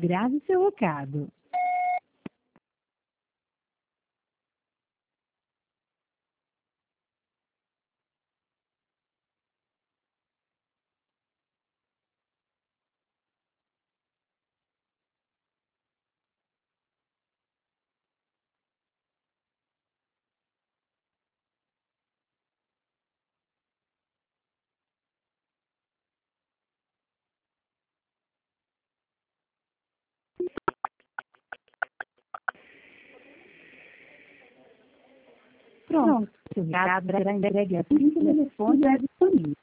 Grave seu recado. Pronto, seu recado será entregue assim que o telefone estiver disponível.